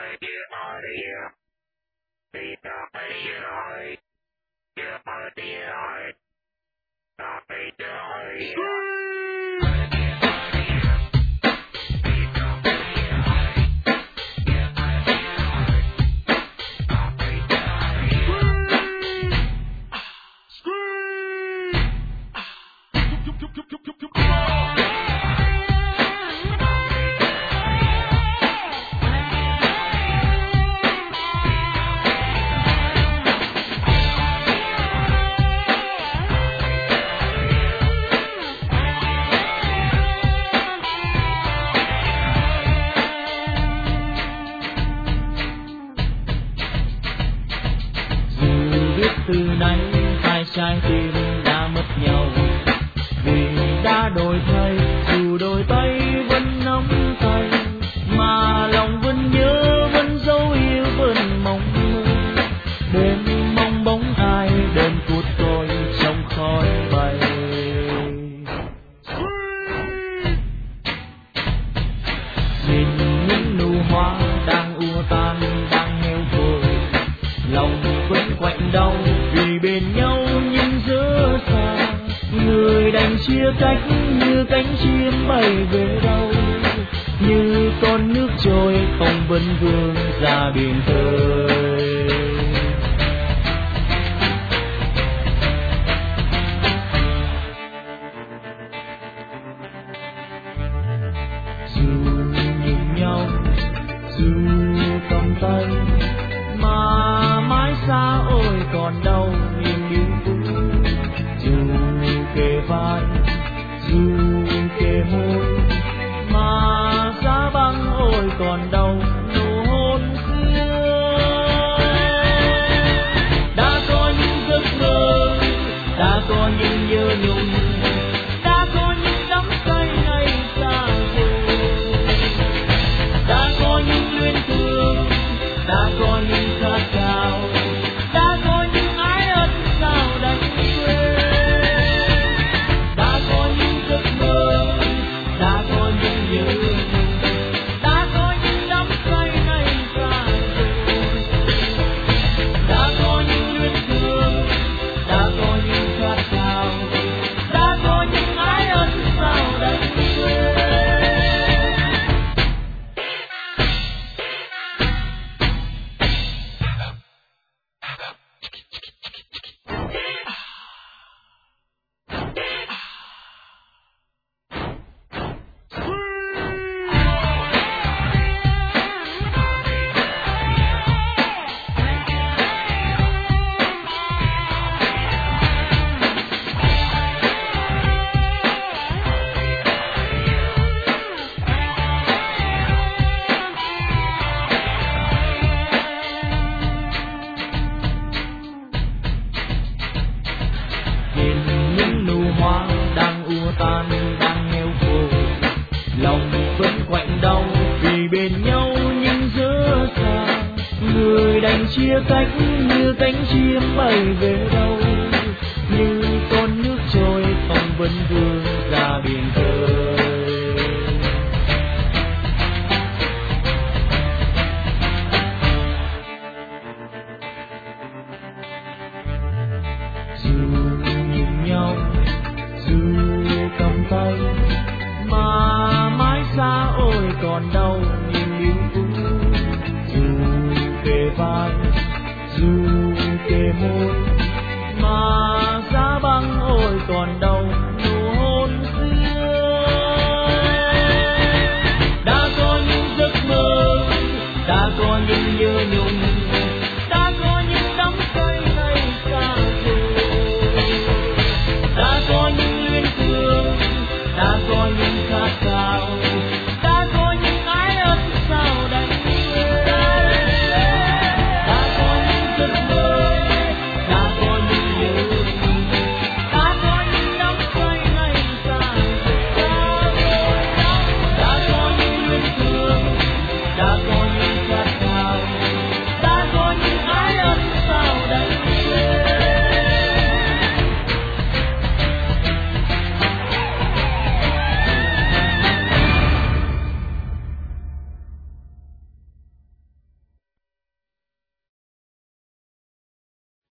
Từ nay hai trái tim đã mất nhau, vì đã đổi thay, dù đôi tay vẫn nắm tay, mà lòng vẫn nhớ, vẫn dấu yêu, vẫn mong mơ. Đêm mong bóng ai đêm phút tôi trong khói bay. Nhìn những nụ hoa đang ùa tan, đang héo vội, lòng vẫn quạnh đau vì bên nhau nhưng giữa xa. Người đành chia cách như cánh chim bay về đâu, như con nước trôi không vấn vương ra biển khơi. Dù nhìn nhau, dù cầm tay, mà mãi xa ôi còn đâu niềm yêu vui. Dù kề vai, dù kề môi, mà giá băng ôi còn đâu nụ hôn xưa. Đã có những giấc mơ, đã có những nhớ nhung, đã có những đắm say ngày xa rồi, đã có những luyến thương, đã có những khát khao, đã có những ái ân sao đành quên. Đã có những giấc mơ, đã có những nhớ nhung, đã có những đắm say ngày xa rồi, đã có những luyến thương, đã có những khát khao, đã có những ái ân sao đành quên. Chia cách như cánh chim bay về đâu, như con nước trôi không vấn vương ra biển khơi. Dù nhìn nhau, dù cầm tay, mà mãi xa ôi còn đâu niềm yêu vui. Dù kề vai, dù kề môi, mà giá băng ôi còn đâu nụ hôn xưa. Đã có những giấc mơ, đã có những